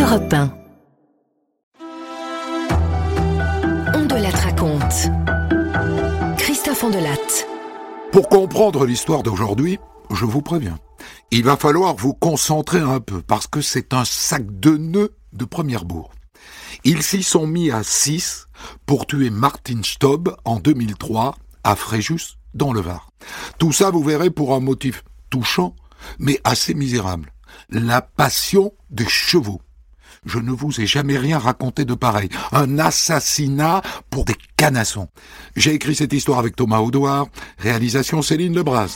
Europe 1. On de la raconte. Christophe Ondelatte. Pour comprendre l'histoire d'aujourd'hui, je vous préviens, il va falloir vous concentrer un peu parce que c'est un sac de nœuds de première bourre. Ils s'y sont mis à 6 pour tuer Martin Staub en 2003 à Fréjus, dans le Var. Tout ça, vous verrez, pour un motif touchant, mais assez misérable. La passion des chevaux. Je ne vous ai jamais rien raconté de pareil. Un assassinat pour des canassons. J'ai écrit cette histoire avec Thomas Audouard, réalisation Céline Lebras.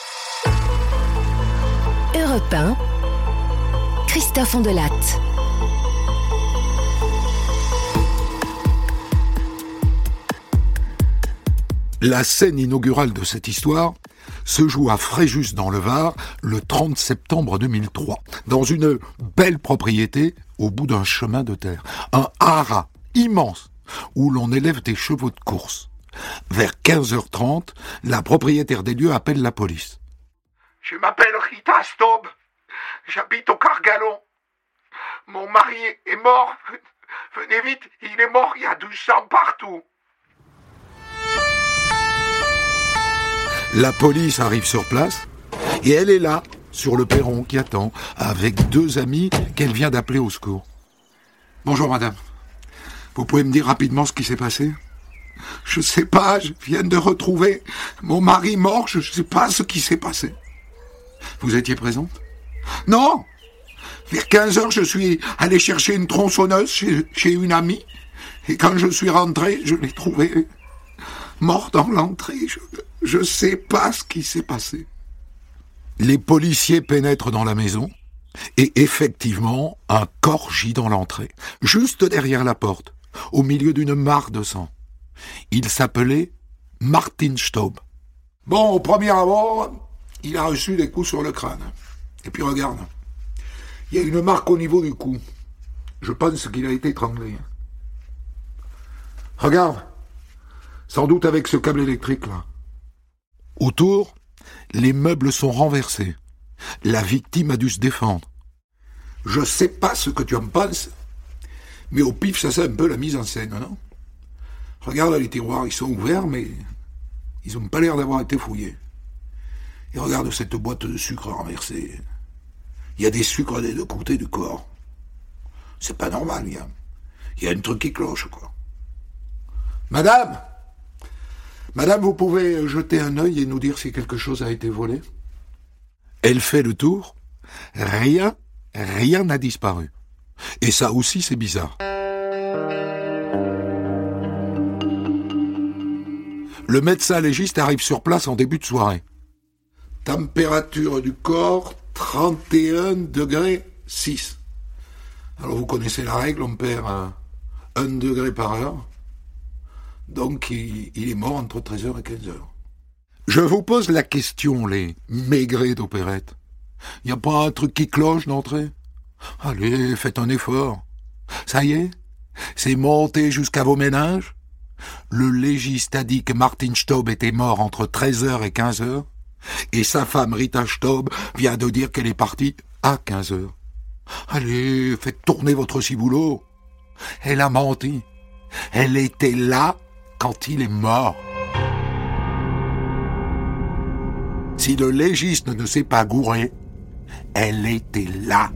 Europe 1, Christophe Ondelatte. La scène inaugurale de cette histoire se joue à Fréjus dans le Var le 30 septembre 2003, dans une belle propriété au bout d'un chemin de terre. Un haras immense où l'on élève des chevaux de course. Vers 15h30, la propriétaire des lieux appelle la police. Je m'appelle Rita Staub, j'habite au Cargalon. Mon mari est mort, venez vite, il est mort, il y a du sang partout. La police arrive sur place et elle est là, sur le perron qui attend, avec 2 amis qu'elle vient d'appeler au secours. Bonjour madame, vous pouvez me dire rapidement ce qui s'est passé ? Je sais pas, je viens de retrouver mon mari mort, je sais pas ce qui s'est passé. Vous étiez présente ? Non ! Vers 15h, je suis allé chercher une tronçonneuse chez une amie et quand je suis rentré, je l'ai trouvé mort dans l'entrée. Je sais pas ce qui s'est passé. Les policiers pénètrent dans la maison et effectivement, un corps gît dans l'entrée, juste derrière la porte, au milieu d'une mare de sang. Il s'appelait Martin Staub. Bon, au premier abord, il a reçu des coups sur le crâne. Et puis regarde, il y a une marque au niveau du cou. Je pense qu'il a été étranglé. Regarde, sans doute avec ce câble électrique là. Autour, les meubles sont renversés. La victime a dû se défendre. Je sais pas ce que tu en penses, mais au pif, ça c'est un peu la mise en scène, non ? Regarde, les tiroirs, ils sont ouverts, mais ils n'ont pas l'air d'avoir été fouillés. Et regarde cette boîte de sucre renversée. Il y a des sucres des 2 côtés du corps. C'est pas normal, il y a un truc qui cloche, quoi. Madame, vous pouvez jeter un œil et nous dire si quelque chose a été volé ? Elle fait le tour. Rien n'a disparu. Et ça aussi, c'est bizarre. Le médecin légiste arrive sur place en début de soirée. Température du corps, 31,6 °. Alors vous connaissez la règle, on perd 1 degré par heure. Donc, il est mort entre 13h et 15h. Je vous pose la question, les maigrés d'opérette. Y a pas un truc qui cloche d'entrée ? Allez, faites un effort. Ça y est ? C'est monté jusqu'à vos méninges ? Le légiste a dit que Martin Staub était mort entre 13h et 15h, et sa femme Rita Staub vient de dire qu'elle est partie à 15h. Allez, faites tourner votre ciboulot. Elle a menti. Elle était là quand il est mort. Si le légiste ne s'est pas gouré, elle était là.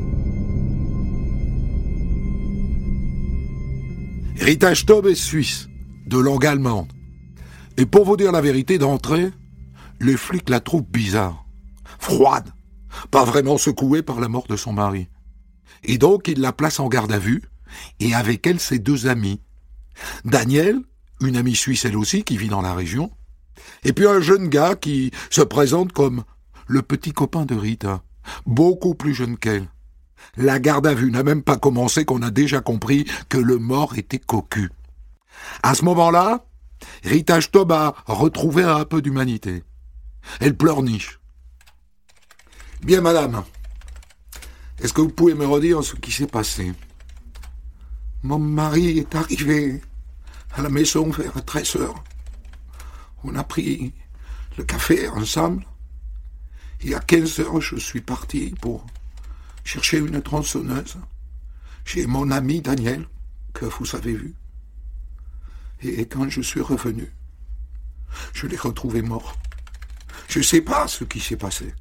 Rita Staub est suisse, de langue allemande. Et pour vous dire la vérité d'entrée, les flics la trouvent bizarre, froide, pas vraiment secouée par la mort de son mari. Et donc ils la placent en garde à vue, et avec elle ses 2 amis. Daniel, une amie suisse elle aussi qui vit dans la région, et puis un jeune gars qui se présente comme le petit copain de Rita, beaucoup plus jeune qu'elle. La garde à vue n'a même pas commencé qu'on a déjà compris que le mort était cocu. À ce moment-là, Rita Staub a retrouvé un peu d'humanité. Elle pleurniche. Bien madame, est-ce que vous pouvez me redire ce qui s'est passé ? Mon mari est arrivé à la maison vers 13h. On a pris le café ensemble. Et à 15h, je suis parti pour chercher une tronçonneuse. J'ai mon ami Daniel, que vous avez vu. Et quand je suis revenu, je l'ai retrouvé mort. Je ne sais pas ce qui s'est passé.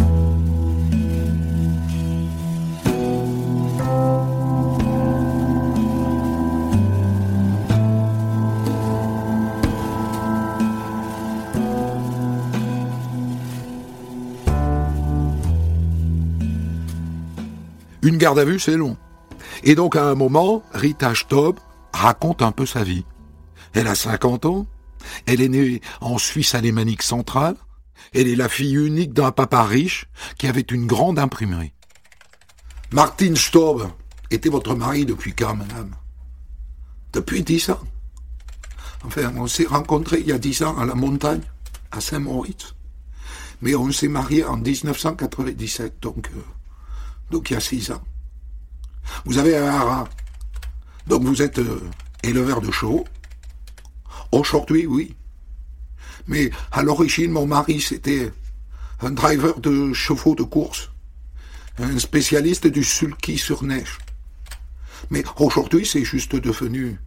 Une garde à vue, c'est long. Et donc, à un moment, Rita Stob raconte un peu sa vie. Elle a 50 ans, elle est née en Suisse alémanique centrale, elle est la fille unique d'un papa riche qui avait une grande imprimerie. Martin Stob était votre mari depuis quand, madame? Depuis 10 ans. Enfin, on s'est rencontrés il y a 10 ans à la montagne, à Saint-Moritz. Mais on s'est mariés en 1997, donc il y a 6 ans. Vous avez un haras. Donc vous êtes éleveur de chevaux. Aujourd'hui, oui. Mais à l'origine, mon mari, c'était un driver de chevaux de course. Un spécialiste du sulky sur neige. Mais aujourd'hui, c'était juste devenu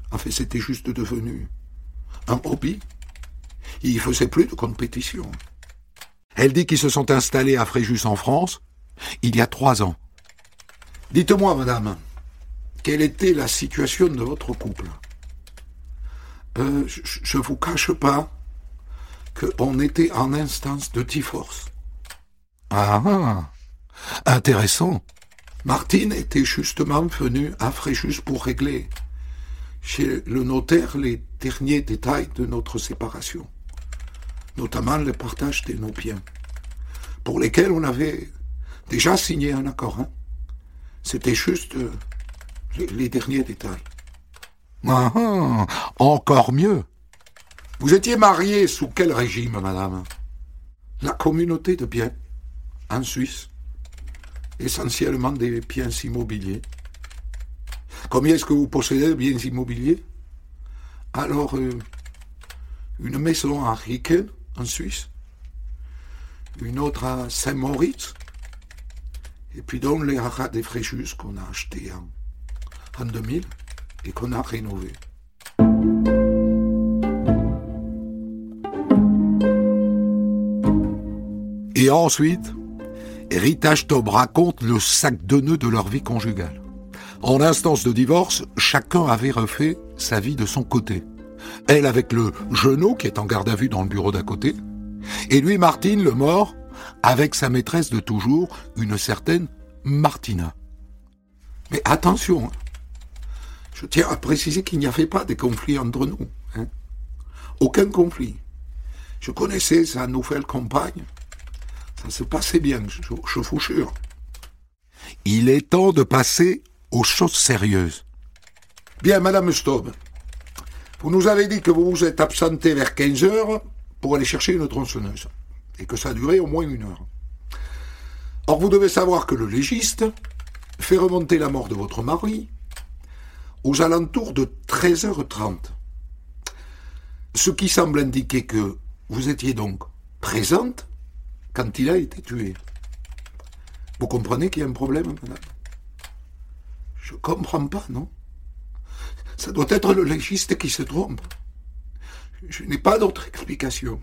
un hobby. Il faisait plus de compétition. Elle dit qu'ils se sont installés à Fréjus en France il y a 3 ans. Dites-moi, madame, quelle était la situation de votre couple? Je vous cache pas qu'on était en instance de divorce. Ah, intéressant. Martine était justement venue à Fréjus pour régler chez le notaire les derniers détails de notre séparation, notamment le partage de nos biens, pour lesquels on avait déjà signé un accord. C'était juste les derniers détails. Ah, encore mieux. Vous étiez marié sous quel régime, madame? La communauté de biens, en Suisse. Essentiellement des biens immobiliers. Combien est-ce que vous possédez de biens immobiliers? Alors, une maison à Ricken, en Suisse. Une autre à Saint-Moritz. Et puis donc les haras des Fréjus qu'on a achetés en 2000 et qu'on a rénovés. Et ensuite, Rita Stob raconte le sac de nœuds de leur vie conjugale. En instance de divorce, chacun avait refait sa vie de son côté. Elle avec le genou qui est en garde à vue dans le bureau d'à côté, et lui, Martine, le mort, avec sa maîtresse de toujours, une certaine Martina. Mais attention, je tiens à préciser qu'il n'y avait pas de conflit entre nous. Aucun conflit. Je connaissais sa nouvelle compagne. Ça se passait bien, je vous jure. Il est temps de passer aux choses sérieuses. Bien, madame Stob, vous nous avez dit que vous vous êtes absenté vers 15 heures pour aller chercher une tronçonneuse, et que ça a duré au moins 1 heure. Or, vous devez savoir que le légiste fait remonter la mort de votre mari aux alentours de 13h30. Ce qui semble indiquer que vous étiez donc présente quand il a été tué. Vous comprenez qu'il y a un problème, madame? Je comprends pas, non? Ça doit être le légiste qui se trompe. Je n'ai pas d'autre explication.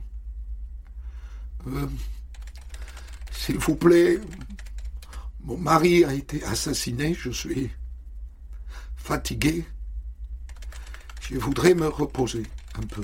S'il vous plaît, mon mari a été assassiné, je suis fatigué. Je voudrais me reposer un peu.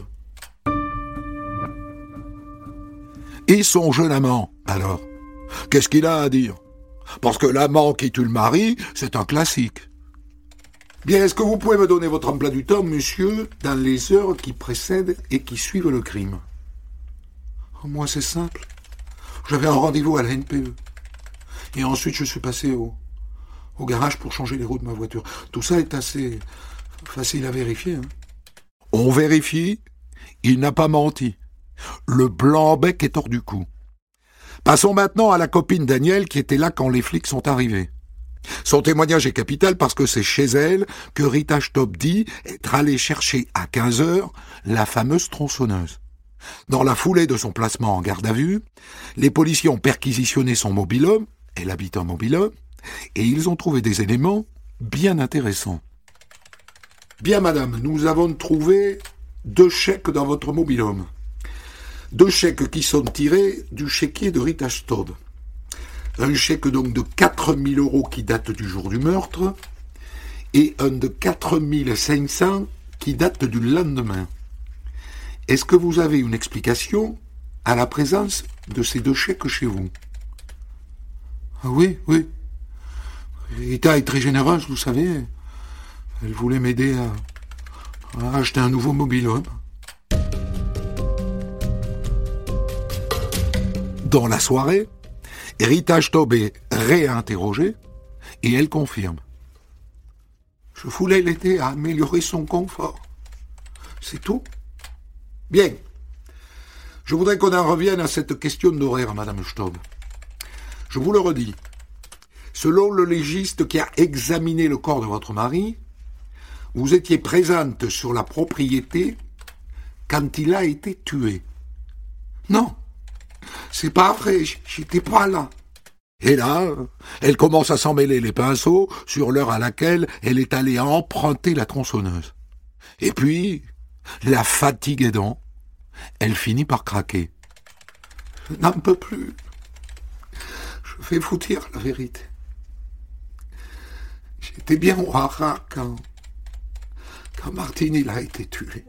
Et son jeune amant, alors? Qu'est-ce qu'il a à dire? Parce que l'amant qui tue le mari, c'est un classique. Bien, est-ce que vous pouvez me donner votre emploi du temps, monsieur, dans les heures qui précèdent et qui suivent le crime? Moi, c'est simple. J'avais un rendez-vous à la NPE. Et ensuite, je suis passé au garage pour changer les roues de ma voiture. Tout ça est assez facile à vérifier. On vérifie, il n'a pas menti. Le blanc-bec est hors du coup. Passons maintenant à la copine Daniel qui était là quand les flics sont arrivés. Son témoignage est capital parce que c'est chez elle que Rita Stob dit être allée chercher à 15h la fameuse tronçonneuse. Dans la foulée de son placement en garde à vue, les policiers ont perquisitionné son mobil-home, elle habite un mobil-home, et ils ont trouvé des éléments bien intéressant. Bien, madame, nous avons trouvé 2 chèques dans votre mobil-home. 2 chèques qui sont tirés du chéquier de Rita Staub. Un chèque donc de 4 000 € qui date du jour du meurtre et un de 4 500 qui date du lendemain. Est-ce que vous avez une explication à la présence de ces 2 chèques chez vous? Oui. Rita est très généreuse, vous savez. Elle voulait m'aider à acheter un nouveau mobil-home. Dans la soirée, Rita Staub est réinterrogée et elle confirme. Je voulais l'aider à améliorer son confort. C'est tout. Bien. Je voudrais qu'on en revienne à cette question d'horaire, madame Staub. Je vous le redis. Selon le légiste qui a examiné le corps de votre mari, vous étiez présente sur la propriété quand il a été tué. Non, c'est pas vrai, j'étais pas là. Et là, elle commence à s'en mêler les pinceaux sur l'heure à laquelle elle est allée emprunter la tronçonneuse. Et puis, la fatigue aidant, elle finit par craquer. Je n'en peux plus. Je vais vous dire la vérité. J'étais bien au haras quand Martine il a été tué.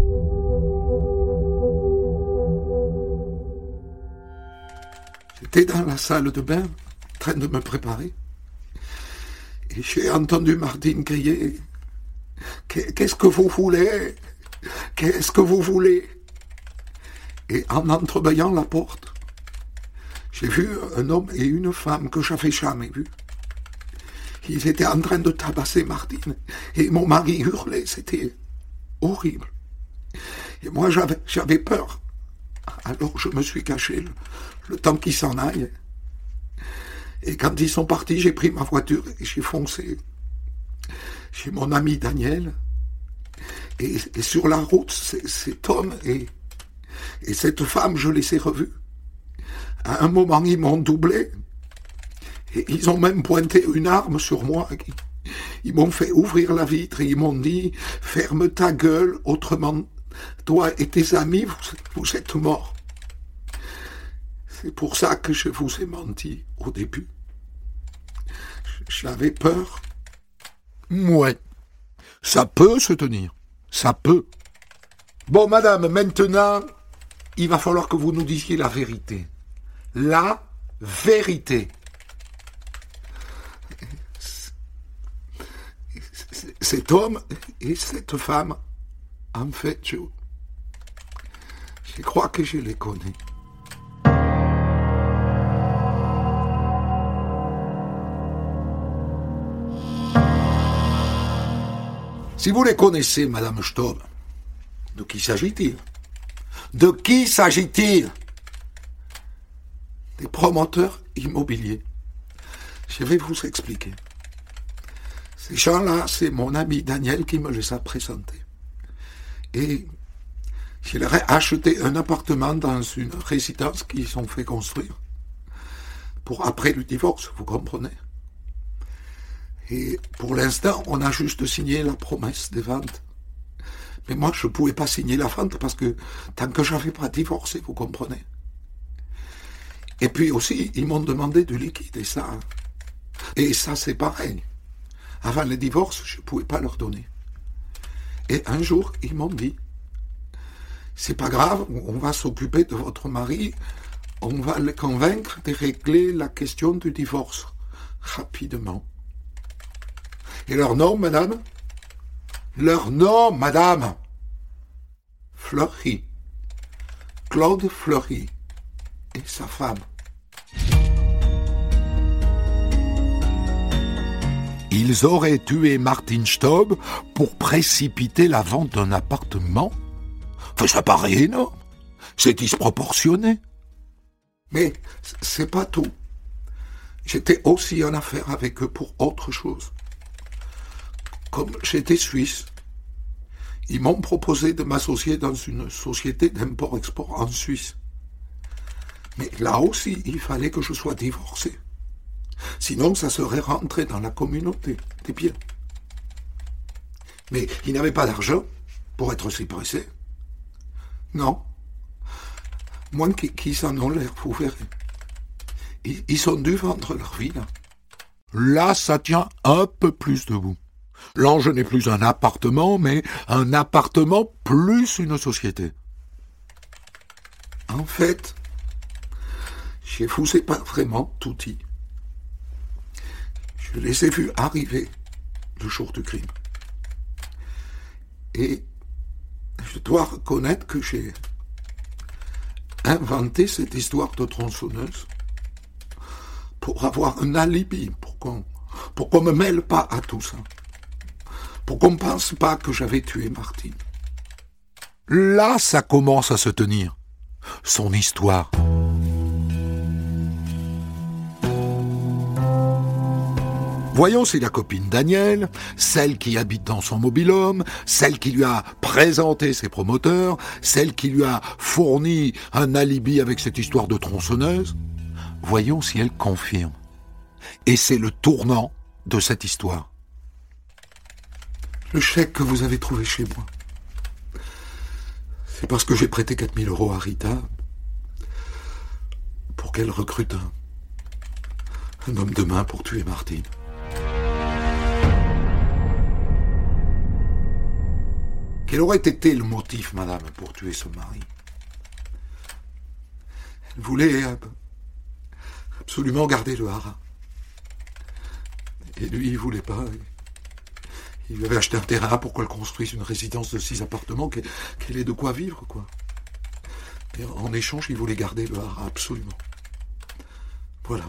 J'étais dans la salle de bain, en train de me préparer, et j'ai entendu Martine crier « Qu'est-ce que vous voulez? Qu'est-ce que vous voulez ?» Et en entrebâillant la porte, j'ai vu un homme et une femme que j'avais jamais vus. Ils étaient en train de tabasser Martine, et mon mari hurlait, c'était horrible. Et moi j'avais peur. Alors je me suis caché le temps qu'ils s'en aillent. Et quand ils sont partis, j'ai pris ma voiture et j'ai foncé chez mon ami Daniel. Et sur la route, cet homme et cette femme, je les ai revus. À un moment, ils m'ont doublé. Et ils ont même pointé une arme sur moi. Ils m'ont fait ouvrir la vitre et ils m'ont dit « Ferme ta gueule, autrement, toi et tes amis, vous êtes morts. » C'est pour ça que je vous ai menti au début. J'avais peur. Ouais, ça peut se tenir. Ça peut. Bon, madame, maintenant, il va falloir que vous nous disiez la vérité. La vérité. Cet homme et cette femme, en fait, je crois que je les connais. Si vous les connaissez, madame Staub, de qui s'agit-il? De qui s'agit-il? Des promoteurs immobiliers. Je vais vous expliquer. Ces gens-là, c'est mon ami Daniel qui me les a présentés. Et je leur ai acheté un appartement dans une résidence qu'ils ont fait construire. Pour après le divorce, vous comprenez? Et pour l'instant, on a juste signé la promesse des ventes. Mais moi, je ne pouvais pas signer la vente parce que tant que je n'avais pas divorcé, vous comprenez? Et puis aussi, ils m'ont demandé de liquider ça. Et ça, c'est pareil. Avant le divorce, je ne pouvais pas leur donner. Et un jour, ils m'ont dit, c'est pas grave, on va s'occuper de votre mari, on va le convaincre de régler la question du divorce rapidement. Et leur nom, madame? Leur nom, madame? Fleury. Claude Fleury. Et sa femme. Ils auraient tué Martine Staub pour précipiter la vente d'un appartement? Enfin, ça paraît énorme. C'est disproportionné. Mais c'est pas tout. J'étais aussi en affaire avec eux pour autre chose. Comme j'étais suisse, ils m'ont proposé de m'associer dans une société d'import-export en Suisse. Mais là aussi, il fallait que je sois divorcé. Sinon, ça serait rentré dans la communauté. C'était pire. Mais il n'avait pas d'argent pour être si pressé. Non. Moins qu'ils en ont l'air, vous verrez. Ils ont dû vendre leur vie, là. Là, ça tient un peu plus debout. L'enjeu n'est plus un appartement, mais un appartement plus une société. En fait, chez vous, c'est pas vraiment tout dit. Je les ai vus arriver le jour du crime. Et je dois reconnaître que j'ai inventé cette histoire de tronçonneuse pour avoir un alibi, pour qu'on me mêle pas à tout ça. Pour qu'on ne pense pas que j'avais tué Martine. Là, ça commence à se tenir. Son histoire. Voyons si la copine Daniel, celle qui habite dans son mobil-home, celle qui lui a présenté ses promoteurs, celle qui lui a fourni un alibi avec cette histoire de tronçonneuse, voyons si elle confirme. Et c'est le tournant de cette histoire. Le chèque que vous avez trouvé chez moi, c'est parce que j'ai prêté 4 000 € à Rita pour qu'elle recrute un homme de main pour tuer Martine. Quel aurait été le motif, madame, pour tuer son mari? Elle voulait absolument garder le haras. Et lui, il voulait pas. Il lui avait acheté un terrain pour qu'elle construise une résidence de 6 appartements, qu'elle ait de quoi vivre, quoi. Et en échange, il voulait garder le haras, absolument. Voilà.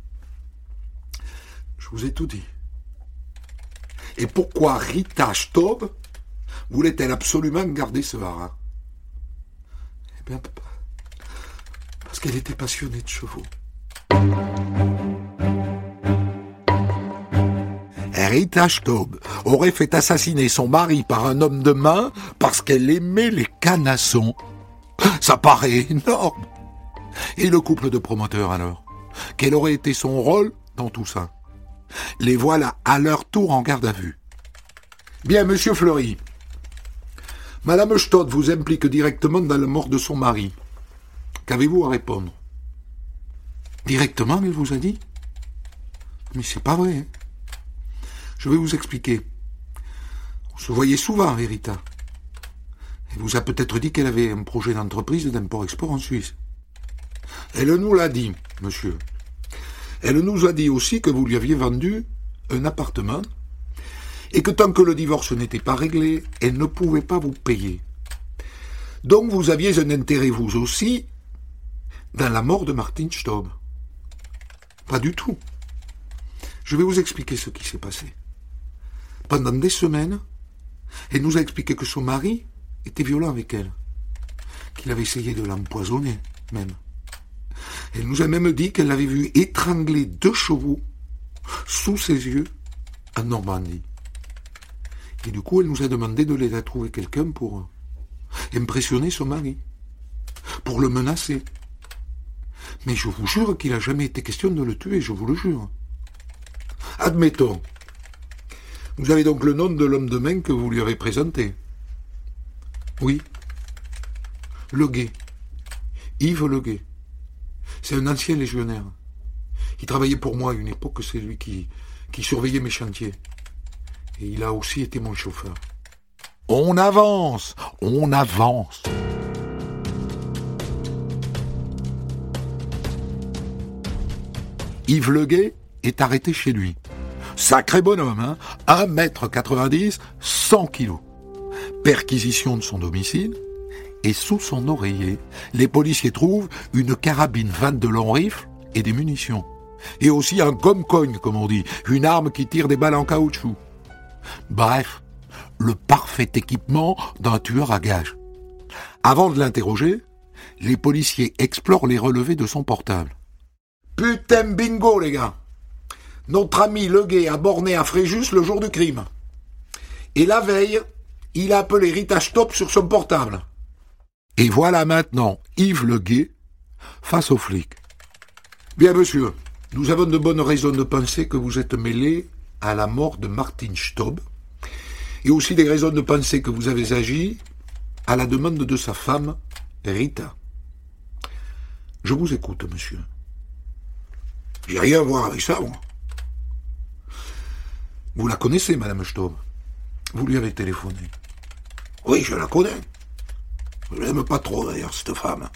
Je vous ai tout dit. Et pourquoi Rita Staub voulait-elle absolument garder ce haras? Eh bien, parce qu'elle était passionnée de chevaux. Rita Staub aurait fait assassiner son mari par un homme de main parce qu'elle aimait les canassons. Ça paraît énorme. Et le couple de promoteurs alors? Quel aurait été son rôle dans tout ça? Les voilà à leur tour en garde à vue. Bien, monsieur Fleury. Madame Staub vous implique directement dans la mort de son mari. Qu'avez-vous à répondre? Directement, elle vous a dit? Mais c'est pas vrai, hein. Je vais vous expliquer. On se voyait souvent avec Rita. Elle vous a peut-être dit qu'elle avait un projet d'entreprise d'import-export en Suisse. Elle nous l'a dit, monsieur. Elle nous a dit aussi que vous lui aviez vendu un appartement et que tant que le divorce n'était pas réglé, elle ne pouvait pas vous payer. Donc vous aviez un intérêt, vous aussi, dans la mort de Martine Staub. Pas du tout. Je vais vous expliquer ce qui s'est passé. Pendant des semaines, elle nous a expliqué que son mari était violent avec elle, qu'il avait essayé de l'empoisonner, même. Elle nous a même dit qu'elle l'avait vu étrangler 2 chevaux sous ses yeux en Normandie. Et du coup, elle nous a demandé de l'aider à trouver quelqu'un pour impressionner son mari, pour le menacer. Mais je vous jure qu'il n'a jamais été question de le tuer, je vous le jure. Admettons. Vous avez donc le nom de l'homme de main que vous lui avez présenté? Oui. Leguet. Yves Leguet. C'est un ancien légionnaire. Il travaillait pour moi à une époque, c'est lui qui surveillait mes chantiers. Et il a aussi été mon chauffeur. On avance, on avance. Yves Leguet est arrêté chez lui. Sacré bonhomme, hein, 1,90 m, 100 kilos. Perquisition de son domicile, et sous son oreiller, les policiers trouvent une carabine 22 long rifle et des munitions. Et aussi un gomme-cogne, comme on dit, une arme qui tire des balles en caoutchouc. Bref, le parfait équipement d'un tueur à gages. Avant de l'interroger, les policiers explorent les relevés de son portable. Putain bingo, les gars. Notre ami Leguet a borné à Fréjus le jour du crime. Et la veille, il a appelé Rita Staub sur son portable. Et voilà maintenant Yves Leguet face aux flics. Bien, monsieur, nous avons de bonnes raisons de penser que vous êtes mêlé à la mort de Martin Staub et aussi des raisons de penser que vous avez agi à la demande de sa femme, Rita. Je vous écoute, monsieur. J'ai rien à voir avec ça, moi. Vous la connaissez, madame Staub? Vous lui avez téléphoné? Oui, je la connais. Je l'aime pas trop, d'ailleurs, cette femme.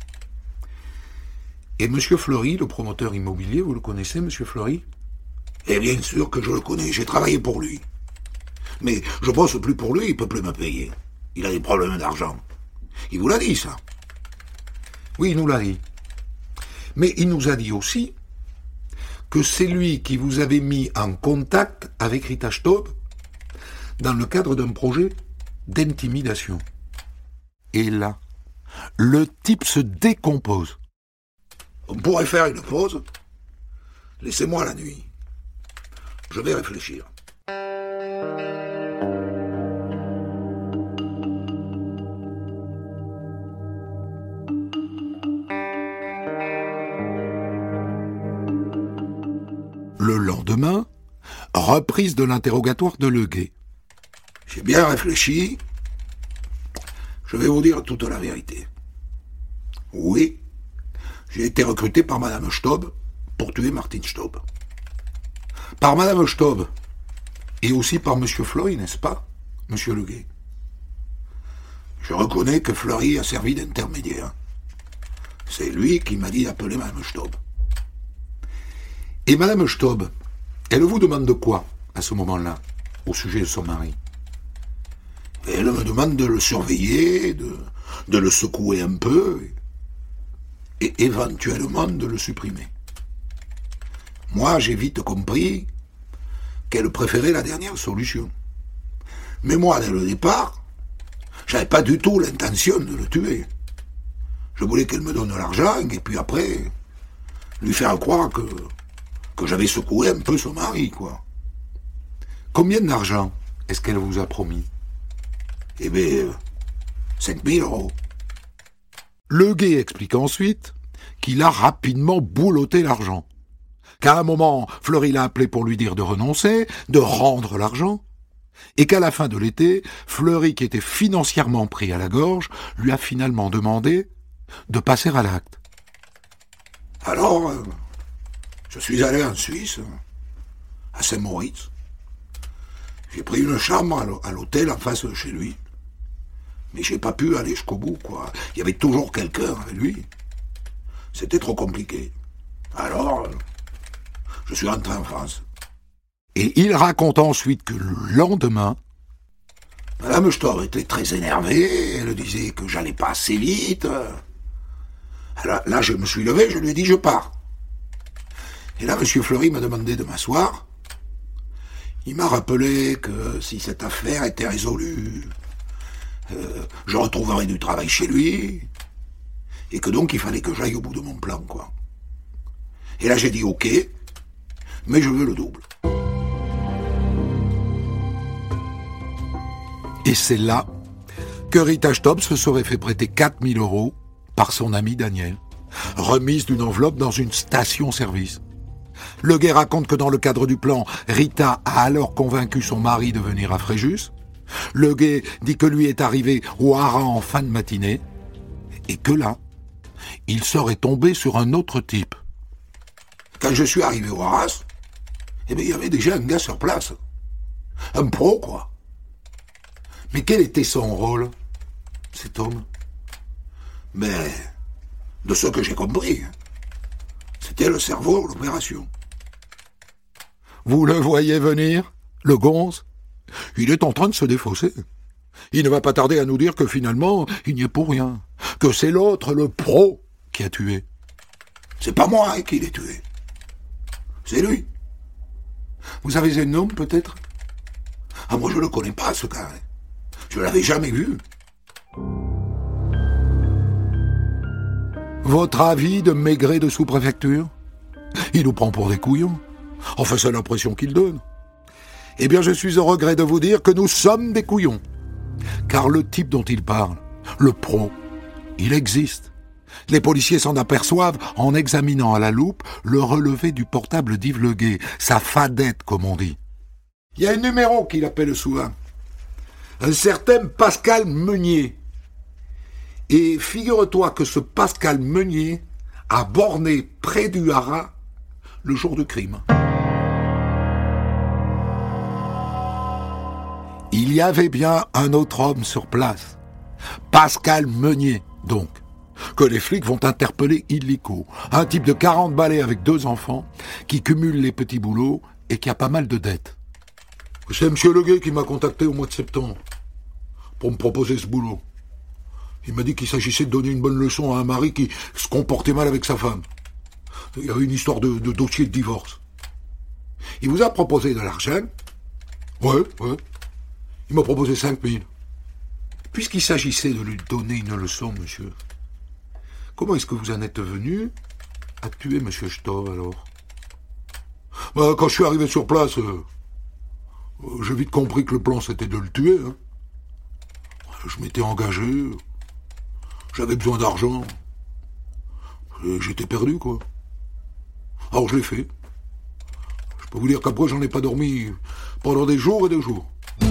Et monsieur Fleury, le promoteur immobilier, vous le connaissez, monsieur Fleury? Eh bien sûr que je le connais, j'ai travaillé pour lui. Mais je bosse plus pour lui, il peut plus me payer. Il a des problèmes d'argent. Il vous l'a dit, ça? Oui, il nous l'a dit. Mais il nous a dit aussi que c'est lui qui vous avait mis en contact avec Rita Staub dans le cadre d'un projet d'intimidation. Et là, le type se décompose. On pourrait faire une pause. Laissez-moi la nuit. Je vais réfléchir. Le lendemain, reprise de l'interrogatoire de Leguet. J'ai bien réfléchi. Je vais vous dire toute la vérité. Oui, j'ai été recruté par madame Staub pour tuer Martin Staub. Par madame Staub et aussi par monsieur Fleury, n'est-ce pas, monsieur Leguet? Je reconnais que Fleury a servi d'intermédiaire. C'est lui qui m'a dit d'appeler madame Staub. Et madame Staub, elle vous demande quoi, à ce moment-là, au sujet de son mari? Elle me demande de le surveiller, de le secouer un peu, et éventuellement de le supprimer. Moi, j'ai vite compris qu'elle préférait la dernière solution. Mais moi, dès le départ, j'avais pas du tout l'intention de le tuer. Je voulais qu'elle me donne de l'argent, et puis après, lui faire croire que j'avais secoué un peu son mari, quoi. Combien d'argent est-ce qu'elle vous a promis? Eh bien, 5 000 euros. Leguet explique ensuite qu'il a rapidement boulotté l'argent. Qu'à un moment, Fleury l'a appelé pour lui dire de renoncer, de rendre l'argent, et qu'à la fin de l'été, Fleury, qui était financièrement pris à la gorge, lui a finalement demandé de passer à l'acte. Alors, je suis allé en Suisse, à Saint-Moritz. J'ai pris une chambre à l'hôtel en face de chez lui. Mais j'ai pas pu aller jusqu'au bout, quoi. Il y avait toujours quelqu'un avec lui. C'était trop compliqué. Alors, je suis rentré en France. Et il raconte ensuite que le lendemain, madame Staub était très énervée, elle disait que j'allais pas assez vite. Alors, là, je me suis levé, je lui ai dit, je pars. Et là, monsieur Fleury m'a demandé de m'asseoir. Il m'a rappelé que si cette affaire était résolue, je retrouverais du travail chez lui, et que donc il fallait que j'aille au bout de mon plan, quoi. Et là, j'ai dit ok, mais je veux le double. Et c'est là que Rita Staub se serait fait prêter 4 000 euros par son ami Daniel, remise d'une enveloppe dans une station-service. Leguet raconte que dans le cadre du plan, Rita a alors convaincu son mari de venir à Fréjus. Leguet dit que lui est arrivé au Haras en fin de matinée, et que là, il serait tombé sur un autre type. Quand je suis arrivé au Haras, eh bien, il y avait déjà un gars sur place. Un pro, quoi. Mais quel était son rôle, cet homme? Mais, de ce que j'ai compris, c'était le cerveau de l'opération. Vous le voyez venir, le gonze? Il est en train de se défausser. Il ne va pas tarder à nous dire que finalement, il n'y est pour rien. Que c'est l'autre, le pro, qui a tué. C'est pas moi qui l'ai tué. C'est lui. Vous avez un nom, peut-être? Ah, moi, je le connais pas, ce gars. Je l'avais jamais vu. Votre avis de Maigret de sous-préfecture? Il nous prend pour des couillons. Enfin, c'est l'impression qu'il donne. Eh bien, je suis au regret de vous dire que nous sommes des couillons. Car le type dont il parle, le pro, il existe. Les policiers s'en aperçoivent en examinant à la loupe le relevé du portable d'Yves Leguet, sa fadette, comme on dit. Il y a un numéro qu'il appelle souvent. Un certain Pascal Meunier. Et figure-toi que ce Pascal Meunier a borné près du Haras le jour du crime. Il y avait bien un autre homme sur place. Pascal Meunier, donc, que les flics vont interpeller illico. Un type de 40 balais avec 2 enfants, qui cumule les petits boulots et qui a pas mal de dettes. C'est M. Leguet qui m'a contacté au mois de septembre pour me proposer ce boulot. Il m'a dit qu'il s'agissait de donner une bonne leçon à un mari qui se comportait mal avec sa femme. Il y avait une histoire de dossier de divorce. Il vous a proposé de l'argent? Ouais. Il m'a proposé 5 000. Puisqu'il s'agissait de lui donner une leçon, monsieur, comment est-ce que vous en êtes venu à tuer M. Stob, alors? Quand je suis arrivé sur place, j'ai vite compris que le plan, c'était de le tuer. Hein. Je m'étais engagé, j'avais besoin d'argent, et j'étais perdu, quoi. Alors je l'ai fait. Je peux vous dire qu'après, j'en ai pas dormi pendant des jours et des jours.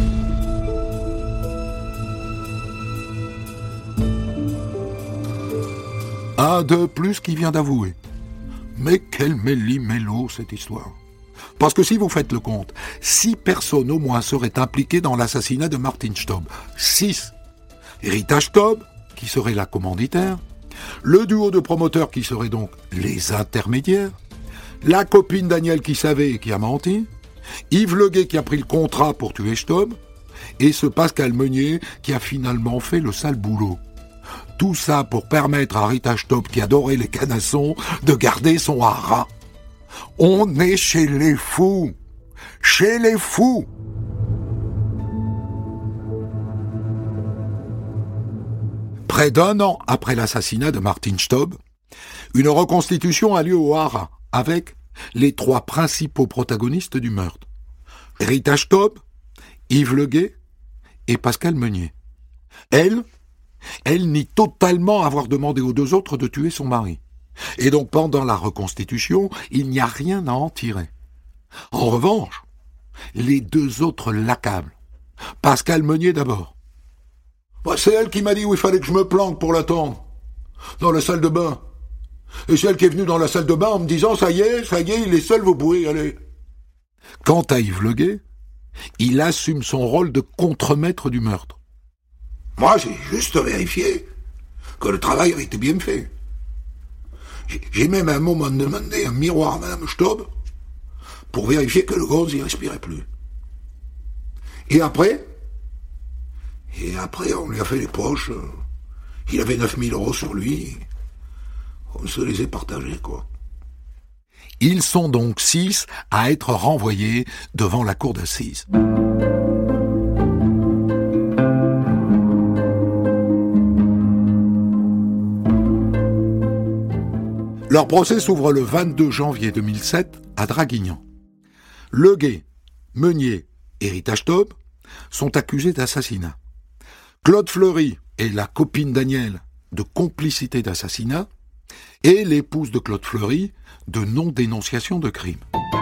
Un de plus qui vient d'avouer. Mais quel méli-mélo, cette histoire. Parce que si vous faites le compte, 6 personnes au moins seraient impliquées dans l'assassinat de Martin Stob. 6. Rita Stob, qui serait la commanditaire, le duo de promoteurs qui seraient donc les intermédiaires, la copine Daniel qui savait et qui a menti, Yves Leguet qui a pris le contrat pour tuer Stob, et ce Pascal Meunier qui a finalement fait le sale boulot. Tout ça pour permettre à Rita Stob, qui adorait les canassons, de garder son haras. On est chez les fous. Chez les fous. Près d'1 an après l'assassinat de Martin Stob, une reconstitution a lieu au Haras avec les 3 principaux protagonistes du meurtre. Rita Stob, Yves Leguet et Pascal Meunier. Elle nie totalement avoir demandé aux 2 autres de tuer son mari. Et donc pendant la reconstitution, il n'y a rien à en tirer. En revanche, les 2 autres l'accablent. Pascal Meunier d'abord. C'est elle qui m'a dit où il fallait que je me planque pour l'attendre. Dans la salle de bain. Et c'est elle qui est venue dans la salle de bain en me disant « ça y est, il est seul, vous pouvez y aller ». Quant à Yves Leguet, il assume son rôle de contremaître du meurtre. Moi, j'ai juste vérifié que le travail avait été bien fait. J'ai même à un moment demandé un miroir à Mme Stob pour vérifier que le gonze y respirait plus. Et après, on lui a fait les poches. Il avait 9 000 € sur lui. On se les a partagés, quoi. Ils sont donc 6 à être renvoyés devant la cour d'assises. Leur procès s'ouvre le 22 janvier 2007 à Draguignan. Leguet, Meunier et Rita Stob sont accusés d'assassinat. Claude Fleury et la copine Daniel de complicité d'assassinat et l'épouse de Claude Fleury de non-dénonciation de crime.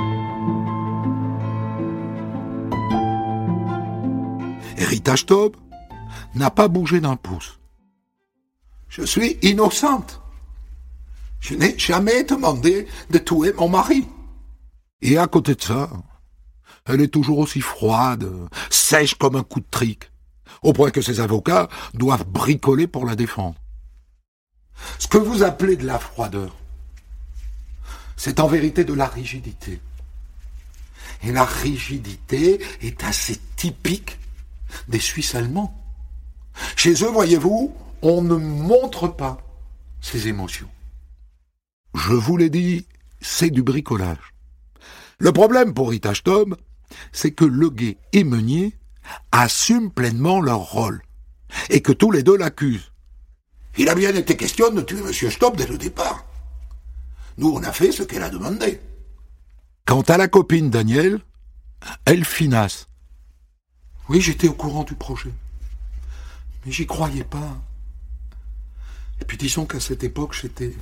Rita Stob n'a pas bougé d'un pouce. Je suis innocente. Je n'ai jamais demandé de tuer mon mari. Et à côté de ça, elle est toujours aussi froide, sèche comme un coup de trique, au point que ses avocats doivent bricoler pour la défendre. Ce que vous appelez de la froideur, c'est en vérité de la rigidité. Et la rigidité est assez typique des Suisses allemands. Chez eux, voyez-vous, on ne montre pas ses émotions. Je vous l'ai dit, c'est du bricolage. Le problème pour Rita Stob, c'est que Leguet et Meunier assument pleinement leur rôle, et que tous les 2 l'accusent. Il a bien été question de tuer M. Stob dès le départ. Nous, on a fait ce qu'elle a demandé. Quant à la copine Daniel, elle finasse. Oui, j'étais au courant du projet, mais j'y croyais pas. Et puis disons qu'à cette époque, j'étais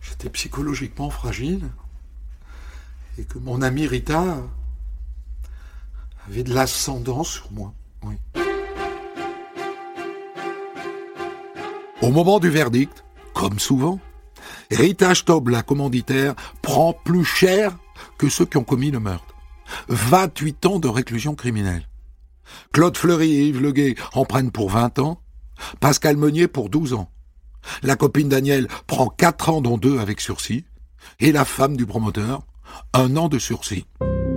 psychologiquement fragile, et que mon amie Rita avait de l'ascendant sur moi, oui. Au moment du verdict, comme souvent, Rita Stob, la commanditaire, prend plus cher que ceux qui ont commis le meurtre. 28 ans de réclusion criminelle. Claude Fleury et Yves Leguet en prennent pour 20 ans, Pascal Meunier pour 12 ans. La copine Danielle prend 4 ans dont 2 avec sursis, et la femme du promoteur, 1 an de sursis.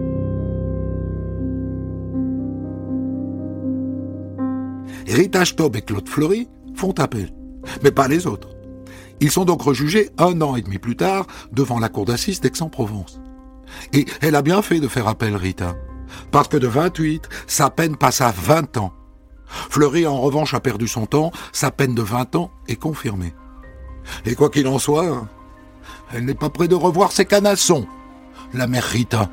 Rita Stob et Claude Fleury font appel, mais pas les autres. Ils sont donc rejugés 1 an et demi plus tard devant la cour d'assises d'Aix-en-Provence. Et elle a bien fait de faire appel, Rita, parce que de 28, sa peine passe à 20 ans. Fleury, en revanche, a perdu son temps, sa peine de 20 ans est confirmée. Et quoi qu'il en soit, elle n'est pas près de revoir ses canassons, la mère Rita.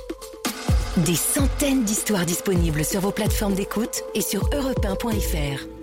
Des centaines d'histoires disponibles sur vos plateformes d'écoute et sur europe1.fr.